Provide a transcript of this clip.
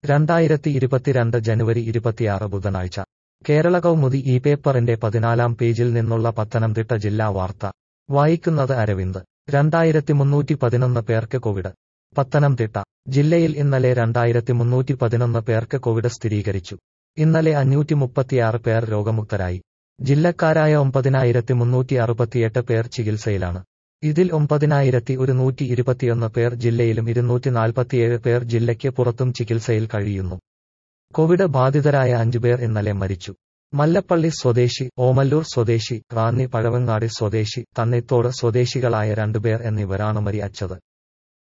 2022 ജനുവരി 26 ബുധനാഴ്ച കേരള കൗമുദി ഈ പേപ്പറിന്റെ 14-ാം പേജിൽ നിന്നുള്ള പത്തനംതിട്ട ജില്ലാ വാർത്ത വായിക്കുന്നത് അരവിന്ദ്. 2311 പേർക്ക് കോവിഡ്. പത്തനംതിട്ട ജില്ലയിൽ ഇന്നലെ 2311 പേർക്ക് കോവിഡ് സ്ഥിരീകരിച്ചു. ഇന്നലെ 536 പേർ രോഗമുക്തരായി. ജില്ലക്കാരായ 9368 പേർ ചികിത്സയിലാണ്. ഇതിൽ 9121 പേർ ജില്ലയിലും 247 പേർ ജില്ലയ്ക്ക് പുറത്തും ചികിത്സയിൽ കഴിയുന്നു. കോവിഡ് ബാധിതരായ 5 പേർ ഇന്നലെ മരിച്ചു. മല്ലപ്പള്ളി സ്വദേശി, ഓമല്ലൂർ സ്വദേശി, റാന്നി പഴവങ്ങാടി സ്വദേശി, തണ്ണിത്തോട് സ്വദേശികളായ 2 പേർ എന്നിവരാണ് മരിച്ചത്.